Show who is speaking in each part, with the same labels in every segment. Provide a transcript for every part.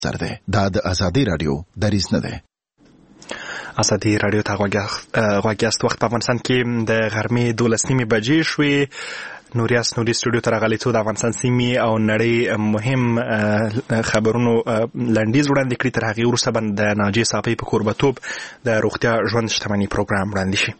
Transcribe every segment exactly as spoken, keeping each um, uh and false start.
Speaker 1: سر ده دا د ازادي رادیو دریځ نه ده.
Speaker 2: ازادي رادیو ته غواګیاست. وخت په افغانستان کې د غرمې دولس نیمې بجې شوې. نوریاس نوري سټوډیو ته راغلی څو د افغانستان سیمې او نړۍ مهم خبرونو لنډیز وړاندې کړي. تر هغې وروسته به د ناجیې صافۍ په کوربهتوب د روغتیا ژوند شتمني پروګرام وړاندې شي.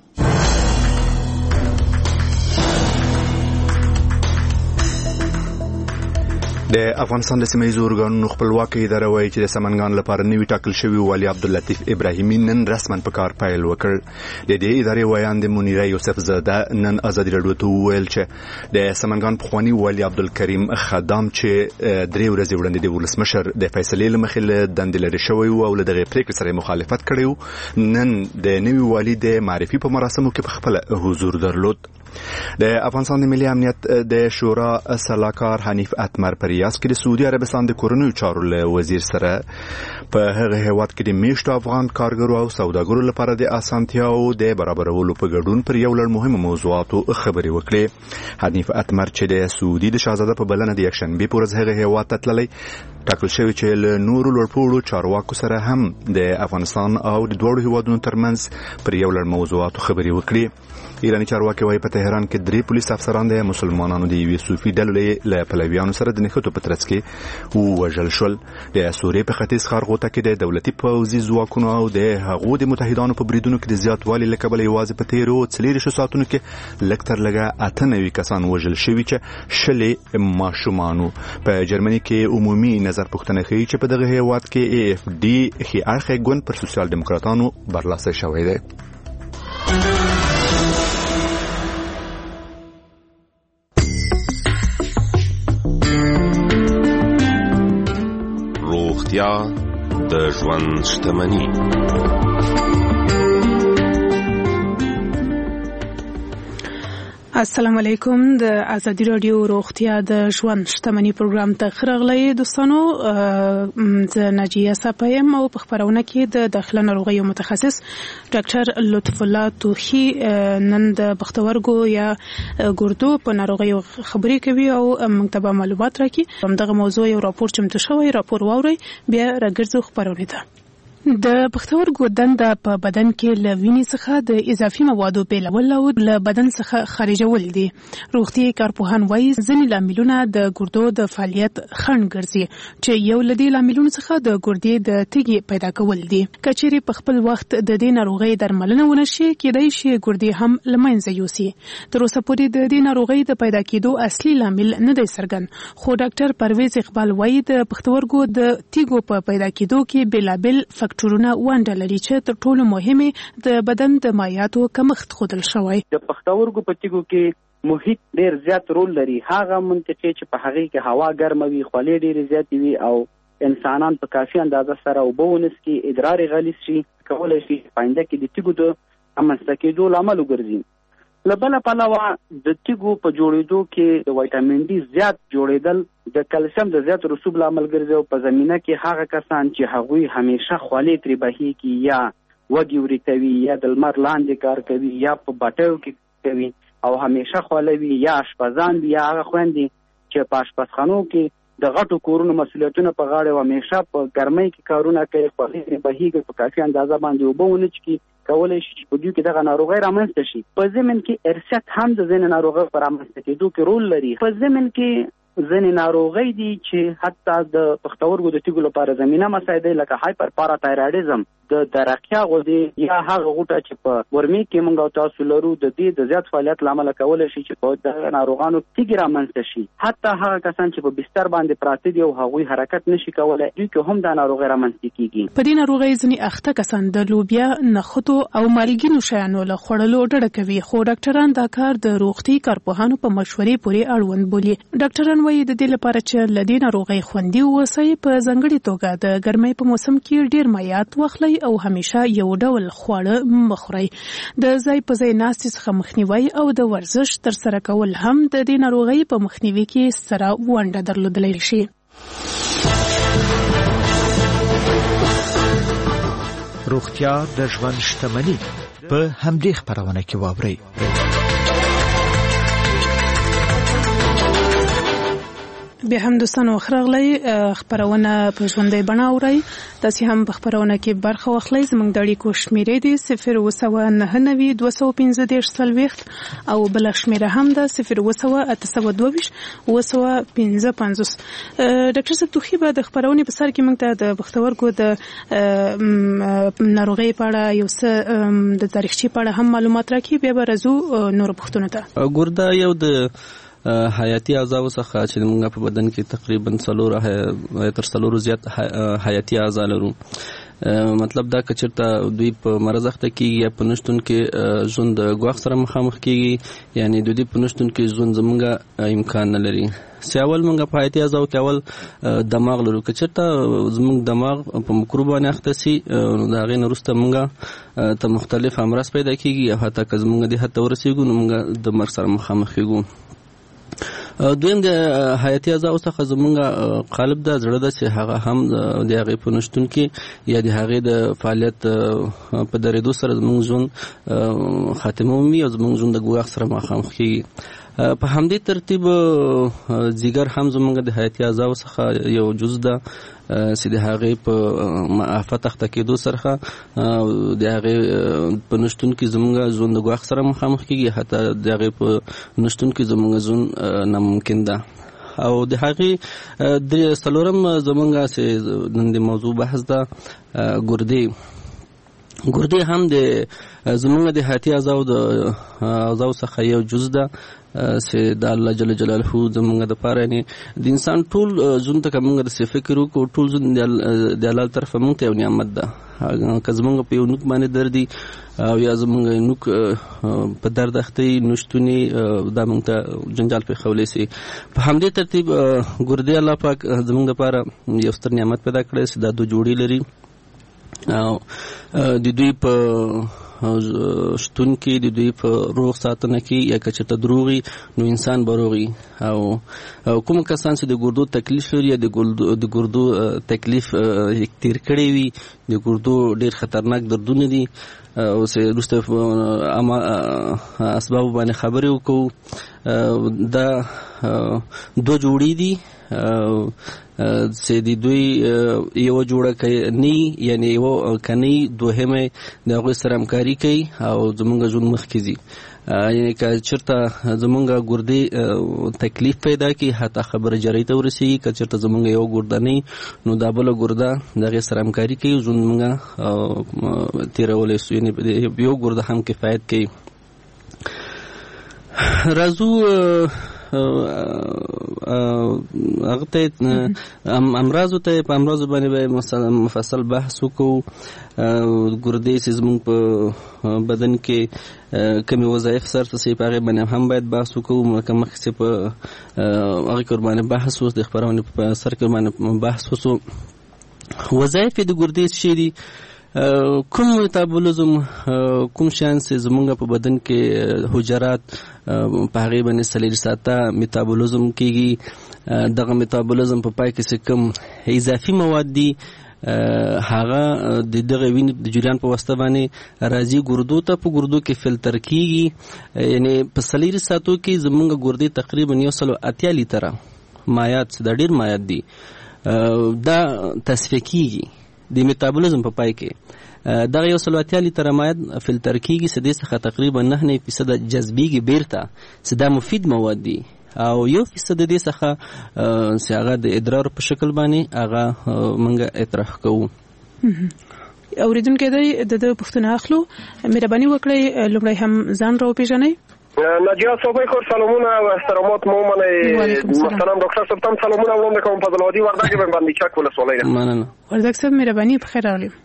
Speaker 3: د افغانستان د سیمه ییزو ارګانونو خپلواکي اداره وایي چې د سمنګان لپاره نوی ټاکل شوی والي عبداللطیف ابراهیمي نن رسما په کار پیل وکړ. د دې ادارې وایاند منیره یوسف زاده نن ازادي رادیو ته وویل چې د سمنګان پخوانی والي عبدالکریم خدام چې درې ورځې وړاندې د ولسمشر د فیصلې له مخې له دندې لرې شوی و او له دغې پریکړې سره مخالفت کړی و، نن د نوي والي د معرفي په مراسمو کې په خپل حضور درلود. د افغانستان د ملي امنیت د شورا سلاکار حنیف اتمر پر ریاض کې د سعودي عربستان د کورنیو چارو له وزیر سره په هغه هیواد کې د میشتو افغان کارګرو او سوداګرو لپاره د اسانتیاو د برابرولو په ګډون پر یو لړ مهمه موضوعاتو خبرې وکړې. حنیف اتمر چې د سعودي د شاهزاده په بلنه د یکشنبه په ورځ هغه هیواد ته تللی، ټاکل شوی چې له نورو لوړپوړو چارواکو سره هم د افغانستان او د دوړو هیوادونو ترمنځ پر یو لړ موضوعاتو خبرې وکړي. ایرانی چارواکي وايي په تهران کې درې پولیس افسران د مسلمانانو د یوې صوفي ډلې له پلویانو سره د نښتو په ترڅ کې ووژل شول. د سوریې په ختیځ ښارغوټه کې د دولتي پوځي ځواکونو او د هغو د متحدانو په بریدونو کې د زیاتوالي له کبله یوازې په تیرو څلېرویشتو ساعتونو کې لږ تر لږه اته نوي کسان وژل شوي چې شلې ماشومانو. په جرمني کې عمومي نظر پوښتنه ښیي چې په دغه هیواد کې ای اف ډي ښي اړخی ګوند پر سوسیال ډیموکراتانو برلاسه شوی دی.
Speaker 4: روغتیا د ژوند شتمني.
Speaker 5: السلام علیکم. د ازادي رادیو روغتیا د ژوند شتمني پروګرام ته خراغلی دوستانو. زه ناجیه صافۍ او په خبرونه کې د داخله ناروغیو متخصص ډاکټر لطف الله توخی نن د پښتورګو یا ګردو په ناروغیو خبرې کوي او موږ ته معلومات راکړي. همدغه موضوع یو راپور چمتو شوی، راپور واورئ بیا راګرځو خبرونه ته. د پښتورګو دنده په بدن کې له وینې څخه د اضافي موادو بیلول او له بدن څخه خارجول دي. روغتیايي کارپوهان وایي ځینې لاملونه د ګردو د فعالیت خنډ ګرځي چې یو له دې لاملونو څخه د ګردې د تیږې پیدا کول دي. که چیرې په خپل وخت د دې ناروغۍ درملنه ونه شي، کېدای شي ګردې هم له منځه یوسي. تر اوسه پورې د دې ناروغۍ د پیدا کېدو اصلي لامل نه دی څرګند، خو ډاکټر پرویز اقبال وایي د پښتورګو د تیږو په پیدا کېدو کې بیلابل فکټورونه ونډه لري چې تر ټولو مهمه د بدن د مایعاتو کمښت ښودل شوی.
Speaker 6: د پښتورګو په تیږو کې محیط ډیر زیات رول لري. هغه منطقه چې په هغه کې هوا ګرمه وي، خولې ډیر زیات وي او انسانان په کافي اندازه سره اوبه ونس کې ادرار غلیظ شي، کولای شي پاینده کې د تیږو د امنځته کېدو لامل وګرځي. له بله پلوه د تیږو په جوړېدو کې د وایټامین ډي زیات جوړېدل د کلسیم د زیات رسوب لامل ګرځي او په زمینه کې هغه کسان چې هغوی همیشه خولې ترې بهیږي یا وږي وری کوي یا د لمر لاندې کار کوي یا په بټیو کې کوي او همیشه خولې وي یا اشپزان وي یا هغه خویندې چې په اشپزخانو کې د غټو کورونو مسؤلیتونه په غاړه او همیشه په ګرمۍ کې کارونه کوي، خولې ترې بهیږي، په کافي اندازه باندې اوبه ونه څښي، کولای شي چې په دوی کې دغه ناروغۍ رامنځته شي. په ضمن کې ارثیت هم د ځینې ناروغۍ په رامنځته کېدو کې رول لري. په ضمن کې ځینې ناروغۍ دي چې حتی د پښتورګو د تیږو لپاره زمینه مساعده لکه هایپر پاراتایرایډیزم د درقیا غدې یا هغه غوټه چې په ورمي کې موږ او تاسو لرو د دې د زیات فعالیت لامل کولای شي چې په دغه ناروغانو تیږې رامنځته شي. حتی هغه کسان چې په بستر باندې پراته دي او هغوی حرکت نشي کولای، دوی کې هم دا ناروغي رامنځته کیږي.
Speaker 5: په دې ناروغۍ ځینې اخته کسان د لوبیا، نخودو او مالګینو شیانو له خوړلو ډډه کوي، خو ډاکټران دا کار د روغتي کارپوهانو په مشورې پورې اړوند بولي. ډاکټران وایي د دې لپاره چې له دې ناروغۍ خوندي اوسئ، په ځانګړې توګه د ګرمۍ په موسم کې ډیر مایعات واخلئ او همیشه یو ډول خواړه مخورئ. د ځای په ځای ناستې څخه مخنیوي او د ورزش ترسره کول هم د دې ناروغۍ په مخنیوي کې ستره ونډه درلودلی شي.
Speaker 7: روغتیا د ژوند شتمني په همدې خبرونه کې واورئ.
Speaker 5: بیا هم دوستانو خرغلی خبرونه په ژوندۍ بڼه اورئ. تاسې هم په خبرونه کې برخه واخلئ. زموږ د اړیکو شمیرې دي صفر اوه سوه نهه نوي دوه سوه پنځه دېرش څلوېښت او بله شمیره هم ده صفر اوه سوه اته سوه دوه ویشت اوه سوه پنځه پنځوس. ډاکټر صاحب توخي به د خبرونې په سر کې موږ ته د پښتورګو د ناروغۍ په اړه یو څه د تاریخچې په اړه هم معلومات راکړي. بیا به راځو نورو پوښتنو ته.
Speaker 8: ګرده یو د حیاتي اعضاو څخه چې موږ په بدن کې تقریبا څلور تر څلورو زیات حیاتي اعضا لرو. مطلب دا که چېرته دوی په مرض اخته کېږي یا په نشتون کې ژوند د ګواښ سره مخامخ کېږي، یعنی د دوی په نشتون کې ژوند زموږ امکان نه لري. سیاول موږ په حیاتي اعضاو کې اول دماغ لرو. که چېرته زموږ دماغ په مکروب باندې اخته سي نو د هغې نه وروسته موږ ته مختلف امراض پیدا کېږي او حتی که زموږ دې حد ته ورسېږو نو موږ د مرګ سره مخامخ کېږو. دویم د حیاتي اعضاو څخه زموږ قالب دا زړه ده چې هغه هم د هغې په نشتون کې یا د هغې د فعالیت په درېدو سره زموږ ژوند خاتمه مومي او زموږ ژوند د ګواښ سره مخامخ کېږي. په همدې ترتیب ځیګر هم زموږ د حیاتي اعضاو څخه یو جز ده چې د هغې په آفت اخته کېدو سره د هغې په نشتون کې زموږ ژوند د ګواښ سره مخامخ کېږي، حتی د هغې په نشتون کې زموږ ژوند ناممکن ده. او د هغې درې څلورم زموږ چې نن د موضوع بحث ده ګردې. ګردې هم د زموږ د حیاتي اعضاو د اعضاو څخه یو جز ده چې د الله جل جلاله زموږ دپاره یعنی د انسان ټول ژوند ته که موږ داسې فکر وکړو ټول ژوند د الله طرفه موږ ته یو نعمت ده. که زموږ په یو نوک باندې دردي او یا زموږ نوک په درد اخته وي نشتونې دا موږ ته جنجال پېښولی سي. په همدې ترتیب ګردې الله پاک زموږ دپاره یو ستر نعمت پیدا کړی چې دا دوه جوړې لري او د دوی په شتون کې د دوی په روغ ساتنه کې یا که چېرته دروغي نو انسان به روغي. او کوم کسان چې د ګردو تکلیف لري یا د ګردو تکلیف تیر کړی وي، د ګردو ډېر خطرناک دردونه دي او چې وروسته اسبابو باندې خبرې وکړو. دا دوه جوړې دي چې د دوی یوه جوړه کنی یعنی یوه کنی دوهمه د هغوی سره همکاري کوي او زموږ ژوند مخکې ځي. یعنی که چېرته زموږ ګردې تکلیف پیدا کړي حتی خبره جرۍ ته ورسېږي، که چېرته زموږ یوه ګرده نه نو دا بله ګرده د هغې سره همکاري کوي ژوند موږ تېرولی سو، یعنې یو ګرده هم کفایت کوي. راځو هغه ته امراضو ته په امراضو باندې به مفصل بحث وکړو. ګردې چې زموږ په بدن کې کومې وظایف سرته سي په هغې باندې هم باید بحث وکړو. لکه مخکې چې په هغې کې ورباندې بحث وس، د خپرونې په سر کې ورباندې بحث وسو. وظایف یې د ګردې څه شي دي؟ کوم میتابولیزم کوم شیان چې زموږ په بدن کې حجرات په هغې باندې څلور ساعته میتابولیزم کېږي، دغه میتابولیزم په پای کې چې کوم اضافي مواد دي هغه د دغه وینې د جریان په واسطه باندې راځي ګردو ته، په ګردو کې فلتر کېږي. یعنې په څلورو ساعتو کې زموږ ګردې تقریبا یو سل اتیا لیتره مایعات، دا ډېر مایعات دي، دا تصفیه کېږي د میتابولیزم په پای کې. دغه یو سل اتیا لیتره مایعات فلتر کېږي چې دې څخه تقریبا نهه نوي فیصده جذبېږي بیرته چې دا مفید مواد دي او یو فیصد دې څخه چې هغه د ادرار په شکل باندې هغه موږ اطراح کوو.
Speaker 5: اورېدونکی دی د ده پوښتنه اخلو. مهرباني وکړئ لومړی هم ځان راوپېژنئ.
Speaker 9: نجیات صاحب خور سلامونه و احترامات مو منئ. محترم ډاکټر صاحب تم سلامونه وړاندې کوم. فضل الهادي وردګ یم، باندې چک ولسوالۍ ده.
Speaker 8: مننه
Speaker 5: وردګ صاحب، مهرباني په خیر راغلي.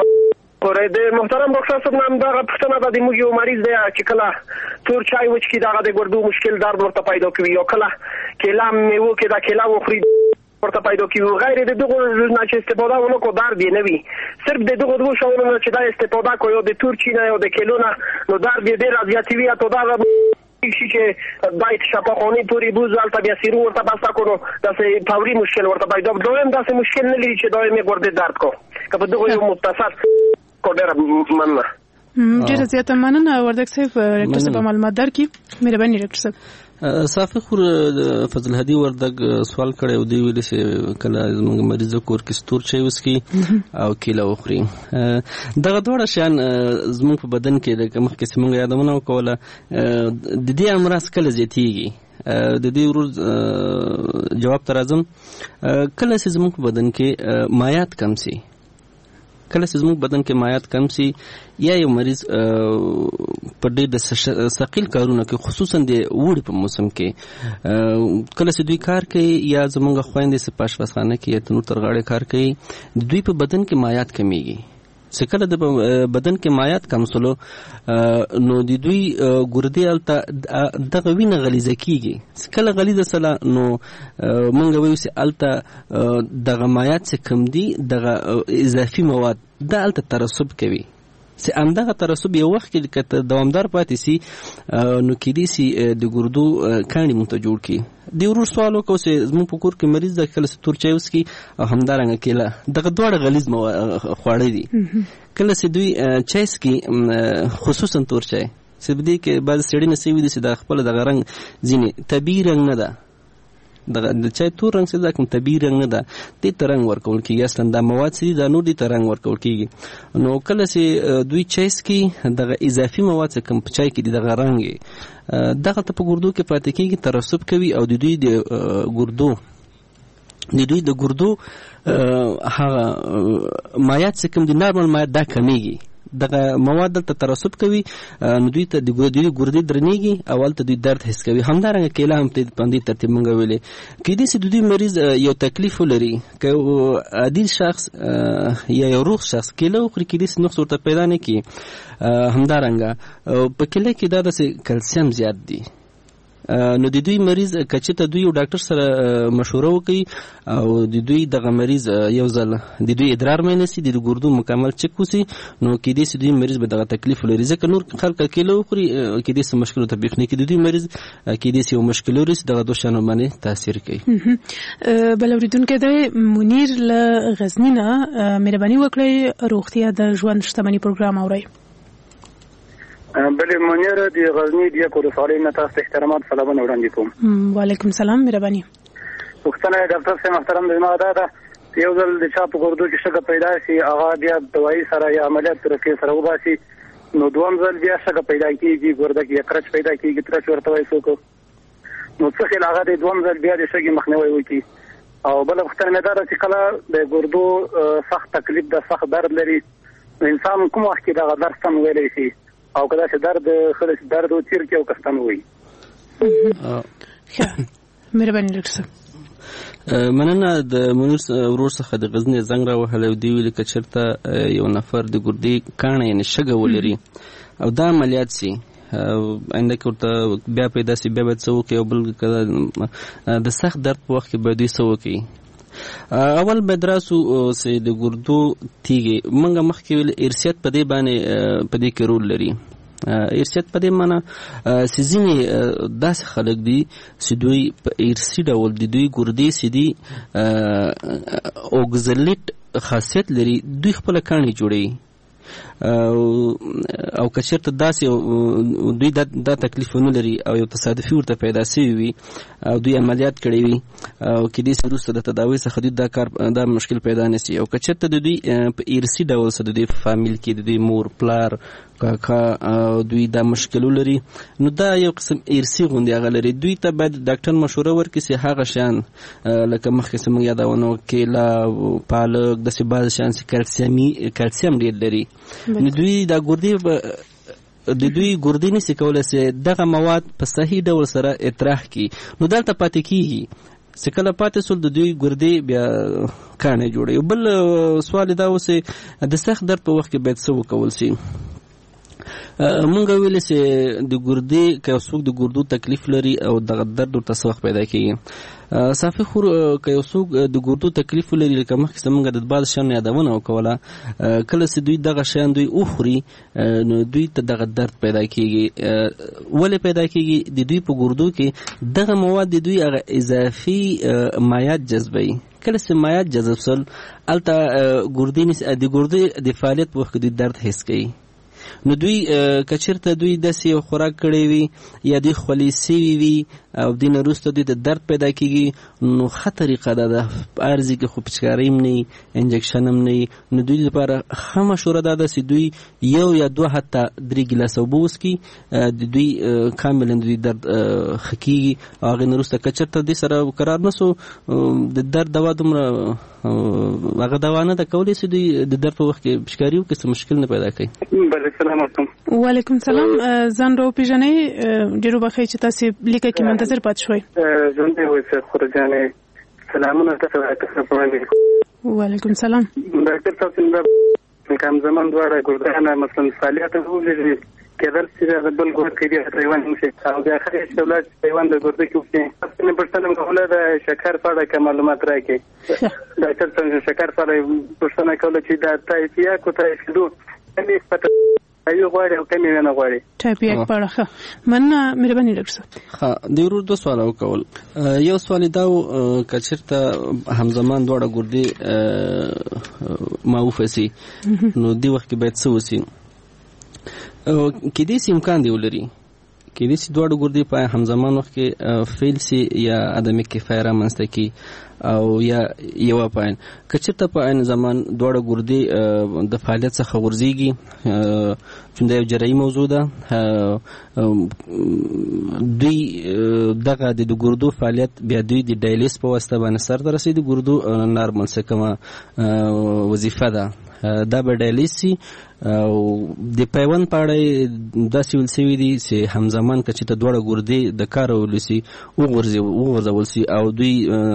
Speaker 9: د محترم ډاکټر صاحب نام دغه پوښتنه ده، د موږ یو مریض دی چې کله تور چای وڅښي دغه د ګردو مشکل درد ورته پیدا کوي، یا کله کیله میوه کې دا کیله وخوري ورته پیدا کوي. غیر د دغو نه چې استفاده ونه کړو درد یې نه وي، صرف د دغو دوو شیانو نه چې دا استفاده کړو، یا د تور چای نه یا د کیلو نه، نو درد یې ډېر زیات وي. تو دا شي چې باید شفاخانه پوری بوز البته بیا سیرو ورته بسته کړو، داسې فوري مشکل ورته پیدا. دویم داسې مشکل نه لري چې دائمي ګردې درد کو که په دغو یو مختصر کو. ډېره مننه.
Speaker 5: ډېره زیاته مننه وردګ صاحب. ډاکټر صاحب معلومات درکړي. مهرباني ډاکټر صاحب.
Speaker 8: صافي خور فضل هدي وردګ سوال کړی او دی ویل چې کله زموږ مریض کور کې ستور چای وسکي او کیله وخوري. دغه دوړه شان زموږ په بدن کې د مخکې څنګه یادونه وکوله د دې امراض کله زیاتیږي. د دې ورور جواب تر اعظم کله چې زموږ په بدن کې مایات کم سي کله چې زموږ بدن کې مایات کم سي یا یو مریض په ډېر د ثقیل کارونه کې خصوصا د وړي په موسم کې کله چې دوی کار کوي یا زموږ خويندې چې په اشپزخانه کې یا تنور تر غاړې کار کوي د دوی په بدن کې مایات کمیږي. چې کله د بدن کې مایات کم سلو نو د دوی ګردې الته دغه وینه غلیظه کیږي. کله غلیظه سله نو مونږ وایو چې الته دغه مایات چې کم دي دغه اضافي مواد د الته ترسب کوي. چې همدغه ترسب یو وخت کې که دوامدار پاتې سي نو کېدای سي د ګردو کاڼي مونږ ته جوړ کړي. د ورور سوال وکړو چې زموږ په کور کې مریض ده کله چې تور چای وڅښي او همدارنګه کیله دغه دواړه غلیظ خواړه دي. کله چې دوی چای څښي خصوصا تور چای چې په دې کې بعضې سړي نه سوي دي چې د خپله دغه رنګ ځینې طبیعي رنګ نه ده دغه د چای تور رنګ چې دا کوم طبیعي رنګ نه ده دې ته رنګ ورکول کېږي. اصلا دا مواد چې دي دا نور دې ته رنګ ورکول کېږي. نو کله چې دوی چای څښي دغه اضافي مواد چې کوم په چای کې دي دغه رنګ دغه ته په ګردو کې پاتې کېږي ترسب کوي او د دوی د ګردو د دوی د ګردو هغه مایات چې کوم دي نارمل مایات دا کمیږي. دغه مواد دلته ترسب کوي نو دوی ته د ګردې درنیږي او هلته دوی درد حس کوي. همدارنګه کیله هم په دې ترتیب مونږ ویلې کېدای سي د دوی مریض یو تکلیف ولري که عادل شخص یا یو روغ شخص کیله وخوري کېدای سي نقص ورته پیدا نه کړي. همدارنګه په کیله کې دا داسې کلسیم زیات دی نو د دوی مریض که چېرته دوی یو ډاکټر سره مشوره وکړي او د دوی دغه مریض یو ځل د دوی ادرار معاینه سي د ګردو مکمل چک وسي نو کېدای سي دوی مریض به دغه تکلیف ولري. ځکه نور خلک کیله وخوري کېدای سي مشکل ورته پېښ نه کړي. د دوی مریض کېدای سي یو مشکل ورسي دغه دوه شیانو باندې تاثیر کوي.
Speaker 5: بل اورېدونکی دی منیر له غزني نه مهرباني وکړئ روغتیا د ژوند شتمني پروګرام اورئ.
Speaker 10: بله منیر دی غزنی دی کو رساله نه تاسو احترامات سلامونه وړاندې کوم.
Speaker 5: وعلیکم سلام مهرباني.
Speaker 10: وختونه ډاکټر صاحب محترم دی ما دا یو ځل د چا په ګردو کې شګه پیدا شي هغه بیا دوايي سره یا عملیات طریقې سره وباسي نو دوم ځل بیا شګه پیدا کیږي ګرده کې کرچ پیدا کیږي ترچ ورته وایي څوک نو څه خل هغه د دوم ځل بیا د شګي مخنیوي وکړي. او بل وختونه مې دا چې کله د ګردو سخت تکلیف د سخت درد لري انسان کوم وخت کې دا درد سم ویلی شي او کله چې درد خلک درد او تیر کې او کستان وي.
Speaker 5: مهرباني ډاکټر صاحب.
Speaker 8: مننه د منیر ورور څخه د غزنی زنګ را وهلی او دی ویلي که چېرته یو نفر د ګردې کاڼه یعنې شګه ولري او دا عملیات سي آینده کې ورته بیا پیدا سي بیا باید څه وکړي او بل د سخت درد په وخت کې باید دوی څه وکړي. اول باید راسو چې د ګردو تیږې موږ مخکې ویل ارثیت په دې باندې په دې کې رول لري. ارثیت په دې معنی چې ځینې داسې خلک دي چې دوی په ارثي ډول د دوی ګردې چې دي اوګزلیټ خاصیت لري دوی خپله کاڼي جوړوي او که چېرته داسې دوی دا تکلیف ونه لري او یو تصادفي ورته پیدا سوي وي او دوی عملیات کړی وي او کېدای سي وروسته د تداوۍ څخه دوی دا کار دا مشکل پیدا نه سي او که چېرته د دوی په ارثي ډول څه د دوی په فامیل کې د دوی مور پلار کاکا دوی دا مشکل ولري نو دا یو قسم ارثي غوندې هغه لري. دوی ته باید ډاکټر مشوره ورکړي چې هغه شیان لکه مخکې څه موږ یادونه کیله پالک داسې بعض شیان چې کلسیم ډېر لري نو دوی دا ګردې د دوی ګردې نشي کولی چې دغه مواد په صحیح ډول سره اطراح کړي نو دلته پاتې کېږي چې کله پاتې سول د دوی ګردې بیا کاڼی جوړوي. بل سوال دا و چې د سخت درد په وخت کې باید څه وکول شي. مونږ ویل چې د ګردې که څوک د ګردو تکلیف لري او دغه درد ورته څه وخت پیدا کېږي. صافي خور که یو څوک د ګردو تکلیف ولري لکه مخکې مونږ د بعض شیانو یادونه وکوله کله چې دوی دغه شیان دوی وخوري نو دوی ته دغه درد پیدا کېږي. ولې پیدا کېږي؟ د دوی په ګردو کې دغه مواد د دوی هغه اضافي مایات جذبوي. کله چې مایات جذب سول هلته ګردې د ګردې د فعالیت په وخت کې دوی درد حس کوي نو دوی کچرته دوی داسې خوراک کړی وي یا دوی خولې سوي وي او دین وروسته دوی د درد پیدا کیږي نو ښه طریقه ده د ارزي کې خو پچکاري هم نه انجکشن هم نه نو دوی لپاره ښه مشوره ده چې دوی یو یا دوه حتی درې ګیلاسه اوبه وڅښي د دوی کاملا دوی درد ښه کیږي او هغې نه وروسته که چېرته دوی سره قرار نه سو د درد دوا دومره هغه دوا نه ده کولی چې دوی د درد په وخت کې پچکاري وکړي څه مشکل نه پیدا کوي.
Speaker 10: السلام علیکم.
Speaker 5: وعلیکم سلام. ځان راوپېژنئ ډېر وبخئ چې تاسې لیکه کې منتظر پاتې شوئ.
Speaker 10: ژوندی اوسئ خورجانې. سلامونه تاسو ته.
Speaker 5: وعلیکم سلام.
Speaker 10: ډاکټر تاسو نه کوم زمان دواړه ګردانه مثلا فعالیت وکړي کېدل چې د بل ګورد کې د حیوان نشي او د اخر استولاد حیوان د ګورد کې وکړي نه پرتنه کوله د شکر په اړه کوم معلومات راکړي. ډاکټر څنګه شکر په اړه پرتنه کوله چې د تایفیا کو تایفیدو کمی پته ایو غواړي او کمی نه غواړي
Speaker 5: ټایپیک په اړه من مهرباني ډاکټر صاحب.
Speaker 8: ها د ورور دوه سوال وکول. یو سوال دا کچرته همزمان دواړه ګردې معوفسي نو دی وخت کې باید څه وسی کې دې سیم امکان دی ولري کې دې چې دواړه ګردې په همزمان وخت کې فیل سي یا عدم کفایه رامنځته کی او یا یو پاین کچته په عین زمان دواړه ګردې د فعالیت څخه ورزيږي چې دا یو جراحي موضوع ده. دوی دغه د ګردو فعالیت بیا دوی د ډایلیس په واسطه باندې سر ته رسیدي ګردو نارمل څه کومه وظیفه ده دا به ډایلیس سي او د پیوند په اړه داسې ویل شوي دي چې همزمان که چې ته دواړه ګردې د کار وولسي وغورځول سي او دوی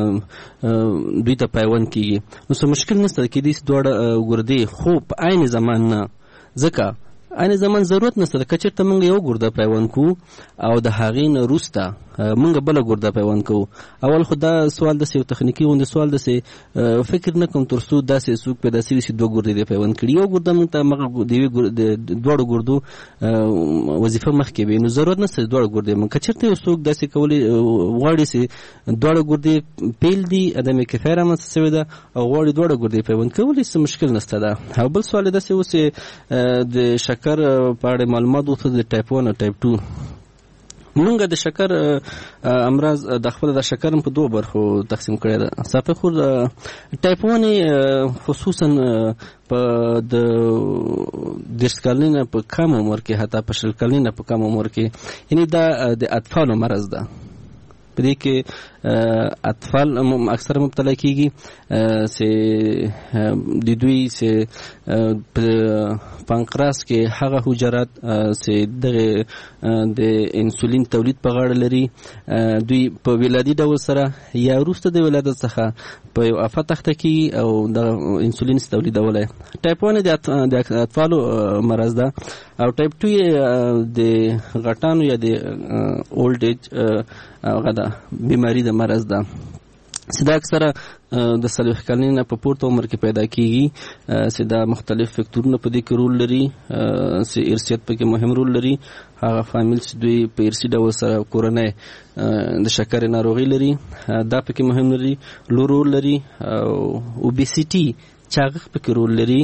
Speaker 8: دوی ته پیوند کیږي نو څه مشکل نشته کېدای سي دواړه ګردې خو په عین زمان نه ځکه عین زمان ضرورت نشته که چېرته موږ یو ګرده پیوند کوو او د هغې نه وروسته موږ بله ګرده پیوند کوو. اول خو دا سوال داسې یو تخنیکي غوندې سوال داسې فکر نه کوم تر څو داسې څوک پیدا شوي چې دوه ګردې دې پیوند کړي یو ګرده موږ ته مغه د یوې د دواړو ګردو وظیفه مخکې وي نو ضرورت نشته چې دواړه ګردې موږ که چېرته یو څوک داسې کولی غواړي چې دواړه ګردې پیل دي عدم کفایه رامنځته شوې ده او غواړي دواړه ګردې پیوند کولی څه مشکل نشته ده. او بل سوال یې داسې و چې د شکر په اړه معلومات وته د ټایپ ون او ټایپ ټو مونږ د شکر امراض د خپل د شکر په دوه برخو تقسیم کړی ده. صافي خور ټایپ ون خصوصا په د دېرش کلنه په کم عمر کې حتی په شل کلنه په کم عمر کې یعنی دا د اطفالو مرض ده په دې کې اطفال اکثر مبتلا کیږي چې د دوی چې په پانکراس کې هغه حجرات چې دغه د انسولین تولید په غاړه لري دوی په ولادي ډول سره یا وروسته د ولادت څخه په یو افت اخته کیږي او د انسولین تولیدولی. ټایپ ون د اطفالو مرض ده او ټایپ ټو د غټانو یا د اولډ ایج هغه ده بیماری د مرض ده چې دا اکثره د څلوېښت کلنې نه په پورته عمر کې پیدا کیږي چې دا مختلف فکتورونه په دې کې رول لري چې ارثیت پکې مهم رول لري. هغه فامیل چې دوی په ارثي ډول سره کورنۍ د شکرې ناروغي لري دا پکې مهم لري لو رول لري او اوبیسیټي چاغښت پکې رول لري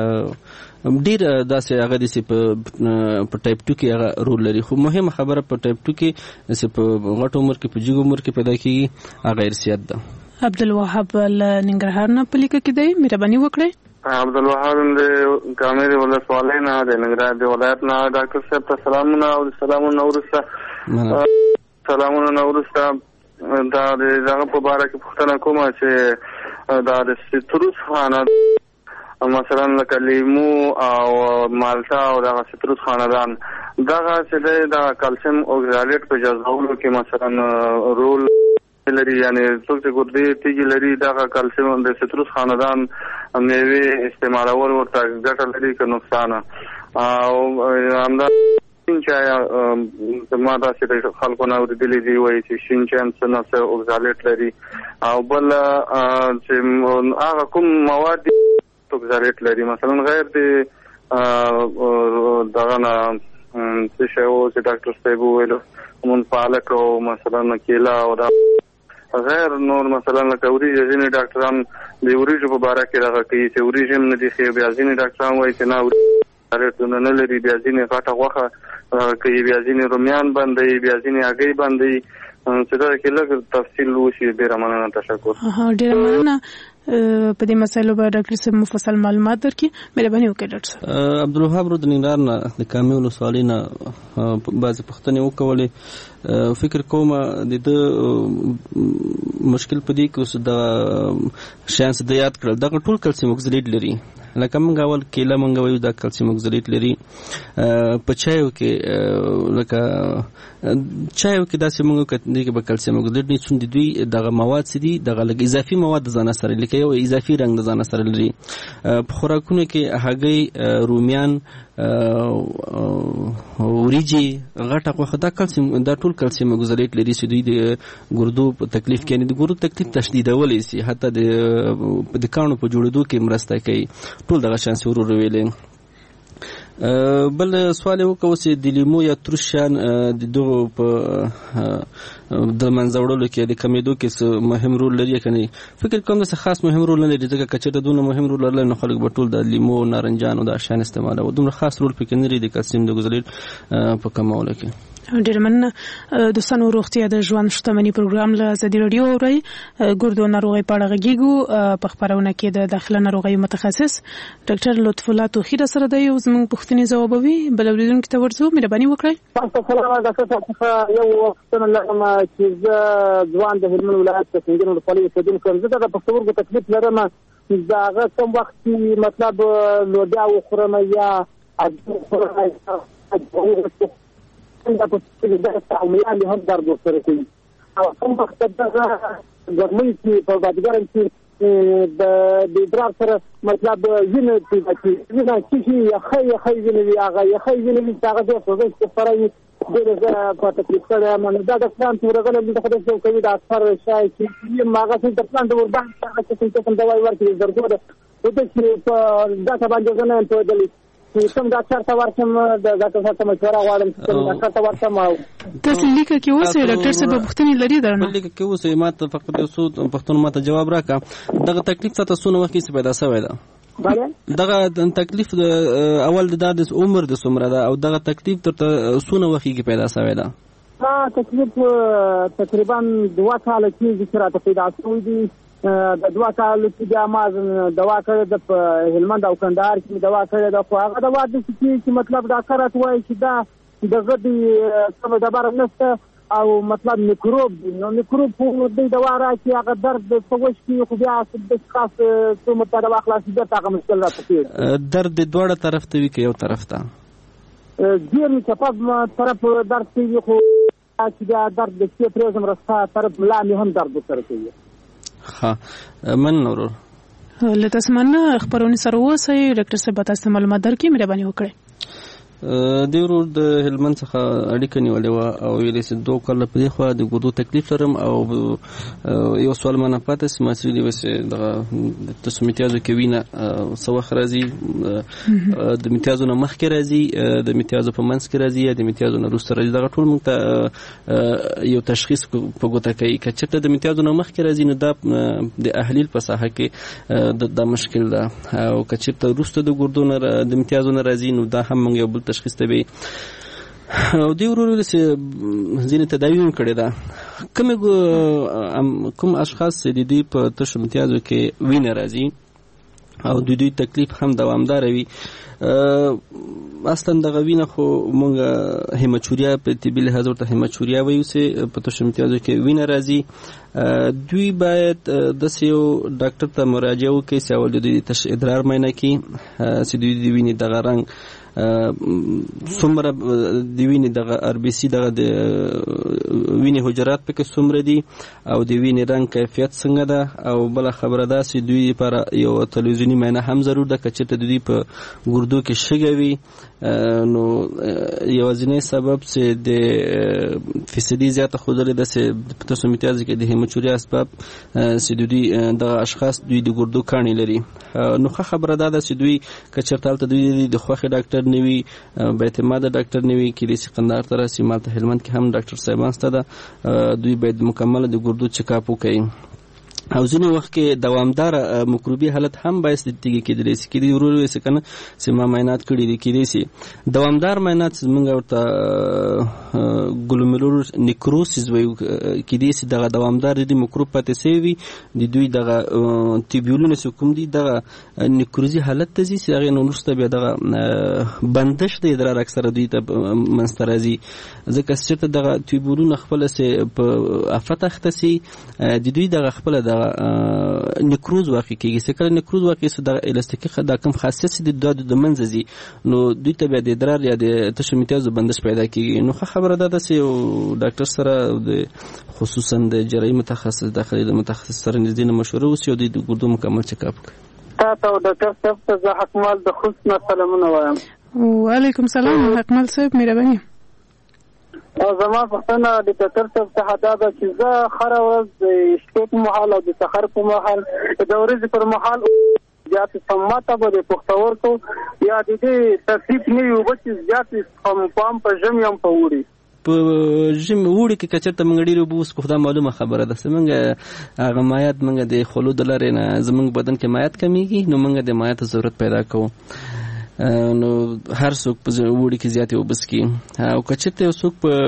Speaker 8: ډیر داسې هغه داسې په ټایپ ټو کې هغه رول لري. خو مهمه خبره په ټایپ ټو کې چې په غټ عمر کې په جګ عمر کې پیدا کیږي هغه ارثیت ده.
Speaker 5: عبدالوهاب له ننګرهار نه په لیکه کې دی مهرباني وکړئ.
Speaker 11: عبدالوهاب د کامري ولسوالۍ نه د ننګرهار د ولایت نه ډاکټر صاحب ته سلامونه او سلامونه وروسته سلامونه نه وروسته دا د هغه په باره کې پوښتنه کومه چې دا د سیتروس خانه مثلا لکه لیمو او مالټا او دغه سیتروس خاندان دغه چې دی د کلسیم اوکزالیټ په جذبولو کې مثلا رول لري یعنی څوک چې ګردې تیږې لري دغه کلسیم د سیتروس خاندان میوې استعمالول ورته ګټه لري که نقصان او همدا شین چای ما داسې خلکو نه اورېدلي دي وایي چې شین چای هم څه نه څه اوکزالیټ لري او بل چې هغه کوم مواد دي اوکزالیټ لري مثلا غیر د دغه نه څه شی و چې ډاکټر صاحب وویلو مون پالک او مثلا کیله او دا غیر نور مثلا لکه وریجې ځینې ډاکټران د وریجو په باره کې دغه کوي چې وریجې هم نه دي ښې بیا ځینې ډاکټران وایي چې نه ریټونه نه لري، بیا ځینې غټه غوښه کوي، بیا ځینې رومیان بندوي، بیا ځینې هګۍ بندوي. چې دا کې لږ تفصیل وشي. ډېره مننه. تشکر.
Speaker 5: ډېره مننه. په دې مسایلو به ډاکټر صاحب مفصل معلومات درکړي. مهرباني وکړئ ډاکټر صاحب.
Speaker 8: عبدالوهاب رو د ننګرهار نه د کامې ولسوالۍ نه بعضې پوښتنې وکولې. فکر کوم د ده مشکل په دې کې اوس دغه شیان څه د یاد کړل، دغه ټول کلسیم اکزلیټ لري. لکه موږ اول کیله موږ وایو دا کلسیم اکزلیټ لري. په چایو کې لکه چایو کې داسې موږ دې کې به کلسیم اکزلیټ نه څون دي. دوی دغه مواد څه دي، دغه لږ اضافي مواد د ځان سره لکه یو اضافي رنګ د ځان سره لري. په خوراکونو کې هګۍ، رومیان، وریجې، غټه غوښه، دا کلسیم دا ټول کلسیم اکزلیټ لري چې دوی د ګردو په تکلیف کې د ګردو تکلیف تشدیدولی سي، حتی د د کاڼو په جوړېدو کې مرسته کوي. ټول دغه شان څه ورور ویلې. بل سوال وکړو چې د لیمو یا ترش شیان د دغو په د منځه وړلو کې د کمیدو کې څه مهم رول لري که نه؟ فکر کوم داسې خاص مهم رول نه لري، ځکه که چېرته دونه مهم رول لرلی نو خلک به ټول د لیمو، نارنجان او دا شیان استعمالوي. دومره خاص رول پکې نه لري د کلسیم د اکزلیټ په کمولو کې.
Speaker 5: ډېر مننه. دوستانو، روغتیا د ژوند شتمني پروګرام له ازادي راډیو اورئ. ګردو ناروغۍ په اړه غږیږو. په خپرونه کې د داخله ناروغیو متخصص ډاکټر لطف الله توخی را سره دی او زموږ پوښتنې ځوابوي. بل اوریدونکي ته ورځو. مهرباني وکړئ.
Speaker 12: السلام علیکم. څخه یو وختونه لرم چې زه ځوان د هلمند ولایت د سنګین ولسوالۍ اوسېدونکی یم. زه د پښتورګو تکلیف لرم. د هغه کوم وخت چې مطلب لوبیا وخورم یا اجو وخورم دا په څه ډول تعاملات هم درد ورسره کوي. او کوم وخت دغه ګرمۍ چې په بادګرم کې د د ادرار سره مطلب وینه پیدا کوي، وینه چې یخی یخی وینه وي، هغه یخی وینه وي چې هغه د خوځښت لپاره یې ډېره زه په تکلیف سره یم. دا د پلان چې ورغلم د خدای څخه کوي د اثر شای چې یم هغه چې د پلان د ورباندې هغه چې کوم دوايي ورکړي درګو ده او د چې په داټا باندې زنه په دلی کوم ډاکټر ته ورشم د ډاکټر سره مشوره غواړم چې ډاکټر ته ورشم.
Speaker 5: تاسو لیکه کې اوسئ ډاکټر صاحب پوښتنې لري درنه
Speaker 8: لیکه کې اوسئ. ما ته فقط یو څو پښتون ما ته جواب راکړه. دغه تکلیف څه څونه وخت کې پیدا شوی ده؟ دغه تکلیف د اول د د عمر د څومره ده او دغه تکلیف تر څونه وخت کې پیدا شوی ده؟
Speaker 12: ما تکلیف تقریبا دوه کاله کېږي چې راته پیدا شوی دي. د دوه کالو چې بیا ما دوا کړې ده په هلمند او کندهار کې دوا کړې ده. خو هغه دوا داسې چې مطلب ډاکټر راته وایي چې دا دغه د کومه ډبره نشته او مطلب میکروب دی. نو میکروب خو دې دوا راکړي هغه درد په وش کې خو بیا د خاص څومره ته دوا خلاصي بیا هغه مشکل راته کېږي.
Speaker 8: درد د دواړه طرف ته وي که یو طرف ته؟
Speaker 12: ډېر چپه طرف درد کوي خو چې بیا درد د شپې پرېږدم رسته طرف ملا مې هم درد ورسره کوي.
Speaker 8: ها من نورو
Speaker 5: له تاسو مننه. خبرونه سره اوسئ. ډاکټر صاحب تاسو معلومات درکړي. مهرباني وکړئ.
Speaker 8: د ورور د هلمند څخه اړیکه نیولې وه او ویلې چې دوه کاله په دې خوا د ګردو تکلیف لرم او یو سوال ما نه پاتې چې ما سړي ویل چې دغه تاسو میتیازو کې وینه څه وخت راځي، د میتیازو نه مخکې راځي، د میتیازو په منځ کې راځي یا د میتیازو نه وروسته راځي؟ دغه ټول موږ ته یو تشخیص په ګوته کوي. که چېرته د میتیازو نه مخکې راځي نو دا د احلیل په ساحه کې دا مشکل ده، او که چېرته وروسته د ګردو نه د میتیازو نه راځي نو دا هم موږ یو بل تشخیص ته وي. او دی ورور چې ځینې تداوی هم کړې ده. کوم کوم اشخاص چې د دوی په تشو امتیازو کې وینه راځي او د دوی تکلیف هم دوامدار وي، اصلا دغه وینه خو مونږ هیماچوریا په طبي لحاظ ورته هیماچوریا وایو چې په تشو امتیازو کې وینه راځي، دوی باید داسې یو ډاکټر ته مراجعه وکړي چې اول د دوی تش ادرار معاینه کړي چې دوی د وینې دغه رنګ څومره د وینې دغه ار بي سي دغه د وینې حجرات پکې څومره دي او د وینې رنګ کیفیت څنګه ده. او بله خبره ده چې دوی لپاره یو تلویزیوني معاینه هم ضرور ده. که چېرته د دوی په ګردو کې شګه وي نو یوازینی سبب چې د فیصدي زیاته ښودلې ده چې په تاسو امتیاز کې د هیماچوریا اسباب چې دوی دغه اشخاص دوی د ګردو کاڼي لري. نو ښه خبره دا ده چې دوی که چېرته هلته دوی د خوښې ډاکټر نه وي، با اعتماده ډاکټر نه وي، کیدای شي قندهار ته راسي. مالته هلمند کې هم ډاکټر صاحبان شته ده، دوی باید مکمله د ګردو چیک اپ وکړي. او ځینې وخت کې دوامدار مکروبي حالت هم باعث د تیږې کېدلی شي کېدای ورور وایي چې کنه چې ما معاینات کړي دي کېدای شي دوامدار معاینات موږ ورته ګلومرولر نیکروسیس وایو کېدای شي دغه دوامدار دي مکروب پاتې شوی وي د دوی دغه ټیبیولونه چې کوم دي دغه نیکروزي حالت ته ځي چې هغې نه وروسته بیا دغه بندش د ادرار اکثره دوی ته منځته راځي ځکه چې چېرته دغه ټیبیولونه خپله چې په افت اخته شي د دوی دغه خپله دغه نیکروز واقع کېږي چې کله نیکروز واقع شي دغه الستیکي دا کوم خاصیت چې د د منځه ځي نو دوی ته بیا د ادرار یا د تشو میتیازو بندش پیدا کېږي نو ښه خبره ده چې یو ډاکټر سره د خصوصا د جراحي متخصص داخلي د متخصص سره نږدې نه مشوره وشي او د ګردو مکمل چک اپ کړي.
Speaker 10: تا ته ډاکټر صاحب ته زه حکمال د حسن سلامونه وایم.
Speaker 5: وعلیکم سلام حکمال صاحب مهرباني.
Speaker 10: زما پښتنه د ډاکټر صاحب څخه دا ده چې زه هره ورځ د شپې په مهال او د سحر په مهال د ورځې پر مهال زیات سماته به د پښتورګو یا د دې ترتیب نه یو بچ زیات پام په ژمي هم په وړي
Speaker 8: په ژمي وړي کې کچرته موږ ډېر اوبه وڅښو خو دا معلومه خبره ده چې موږ هغه مایعات موږ د خولو د لارې نه زموږ بدن کې مایعات کمیږي نو موږ د مایعاتو ضرورت پیدا کوو نو هر څوک په وړي کې زیاتې اوبه څښي او که چېرته یو څوک په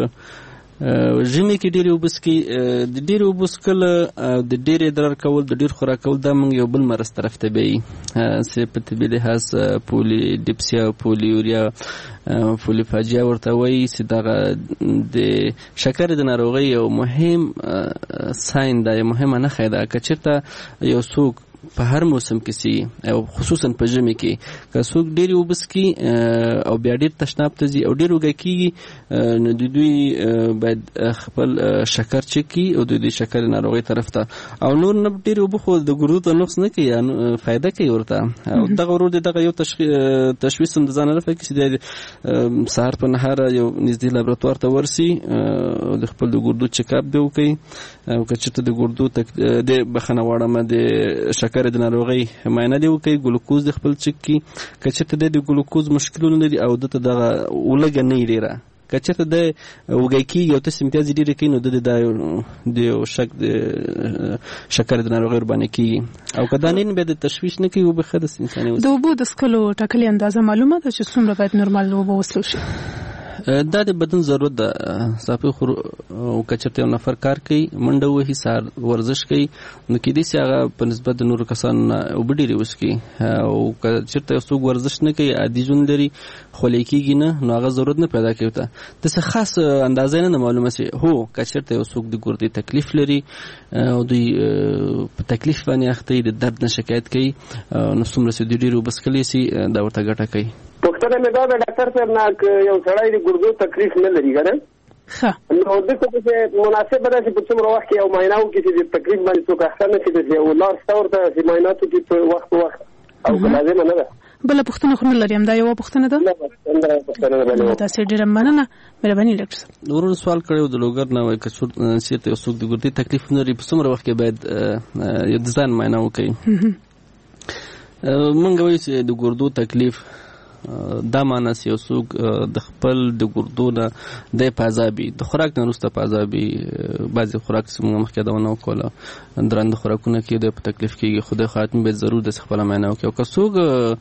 Speaker 8: ژمي کې ډېرې اوبه څښي د ډېرې اوبه څښل د ډېرې ادرار کول د ډېر خوراک کول دا موږ یو بل مرض طرف ته بیایي چې په طبي لحاظ پولي ډپسیا پولیوریا پولیفاجیا ورته وایي چې دغه د شکر د ناروغۍ یو مهم ساین ده یو مهمه نښه ده که چېرته یو څوک په هر موسم کې سي او خصوصا په ژمي کې که څوک ډېرې اوبه څښي او بیا ډېر تشناب ته ځي او ډېر وږی کېږي نو د دوی باید خپل شکر چک کړي او د دوی شکر ناروغۍ طرف ته او نور نه ډېرې اوبه خو د ګردو ته نقص نه کوي یا فایده کوي ورته او دغه ورور دی دغه یو تشویش هم د ځانه لپاره کړي چې د سهار په نهاره یو نږدې لابراتوار ته ورسي او د خپل د ګردو چکاپ به وکړي او که چېرته د ګردو د بخښنه غواړم د شکر د ناروغۍ معاینه دی وکړي ګلوکوز د خپل چک کړي که چېرته د ګلوکوز مشکلونه لري او دته دغه ولږه نه وي ډېره که چېرته د وږی کېږي او تاسې امتیازې ډېرې کوي نو د د یو شک د شکر د ناروغۍ ورباندې کېږي او که دا نه بیا د تشویش نه کوي اوبه ښه ده انساني
Speaker 5: د اوبو د څښلو ټاکلې اندازه معلومه ده چې څومره باید نورمال اوبه وڅښل شي
Speaker 8: دا د بدن ضرورت ده صافي خور او که چېرته یو نفر کار کوي منډه وهي سهار ورزش کوي نو کېدای شي هغه په نسبت د نورو کسانو نه اوبه ډېرې وڅښي او که چېرته یو څوک ورزش نه کوي عادي ژوند لري خولې کېږي نه نو هغه ضرورت نه پیدا کوي ته داسې خاص اندازه نه ده معلومه شي هو که چېرته یو څوک د ګردې تکلیف لري او دوی په تکلیف باندې اخته د درد نه شکایت کوي نو څومره چې دوی ډېرې اوبه څښلی شي دا ورته ګټه کوي.
Speaker 9: پوښتنه مې دا ده ډاکټر صاحب نه یو سړی د ګردو تکلیف نه لري که نه
Speaker 5: ښه
Speaker 9: نو دلته پسې مناسبه ده چې په څومره وخت کې یو معاینه وکړي چې د تکلیف باندې څوک اخته نه شي داسې یو لار شته ورته چې معاینات وکړي په وخت په وخت او که لازمه نه ده
Speaker 5: بله پوښتنه خو نه لري همدا یوه پوښتنه ده تاسې ډېره مننه مهرباني ډاکټر صاحب.
Speaker 8: ورور سوال کړی و د لوګر نه وایي که چېرته یو څوک د ګردې تکلیف نه لري په څومره وخت کې باید یو د ځان معاینه وکړي موږ وایو چې د ګردو تکلیف دا معنی چې یو څوک د خپل د ګردو نه دی په عذابي د خوراک نه وروسته په عذابي بعضې خوراک چې موږ مخکې یادونه وکړله درانده خوراکونه کې دی په تکلیف کېږي خدای خو حتمي باید ضرور داسې خپله معاینه وکړي او که څوک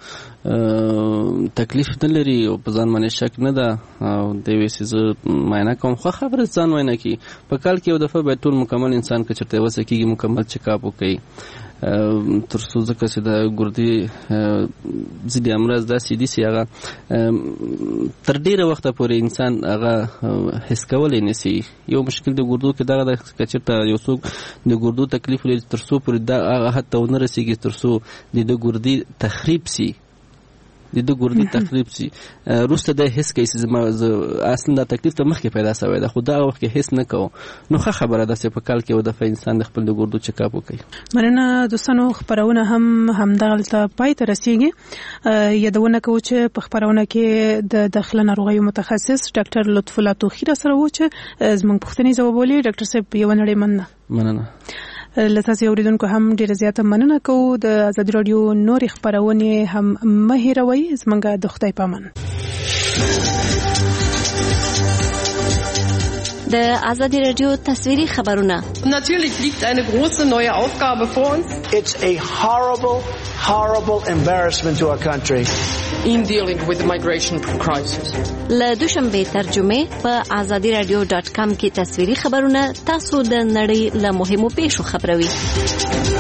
Speaker 8: تکلیف نه لري او په ځان باندې شک نه ده او دی وایي چې زه معاینه کوم خو خبره ځان معاینه کړي په کال کې یو دفعه باید ټول مکمل انسان که چېرته وسه کېږي مکمل چکاپ وکړي تر څو ځکه چې د ګردې ځینې امراض داسې دي چې هغه تر ډېره وخته پورې انسان هغه حس کولی نه شي یو مشکل د ګردو کې دغه ده که چېرته یو څوک د ګردو تکلیف لري تر څو پورې دا هغه حد ته ونه رسېږي تر څو د ده ګردې تخریب شي د ده ګردې تخریب شي وروسته دا حس کوي چې زما اصلا دا تکلیف ته مخکې پیدا شوی ده خو دا وخت کې حس نه کوو نو ښه خبره ده چې په کال کې یو دفعه انسان د خپل د ګردو چکاپ وکړي.
Speaker 5: مننه دوستانو خپرونه هم همدغلته پای ته رسیږي یادونه کوو چې په خپرونه کې د داخله ناروغیو متخصص ډاکټر لطف الله توخي را سره و چې زموږ پوښتنې ځوابولې. ډاکټر صاحب یوه نړۍ مننه.
Speaker 8: مننه
Speaker 5: له تاسو اوریدونکو هم ډیره زیاته مننه کوو. د آزادي رادیو نورې خپرونې هم مه هېروئ. زموږ د خدای په امان.
Speaker 13: د آزادی رادیو تصویری خبرونه.
Speaker 14: Natürlich liegt eine große neue Aufgabe vor uns.
Speaker 15: It's a horrible, horrible embarrassment to our country.
Speaker 14: In dealing with the migration crisis.
Speaker 13: له دوشنبه ترجمه په آزادی رادیو ډاټ کام کې تصویری خبرونه تاسو د نړۍ له مهمو پیښو خبروي.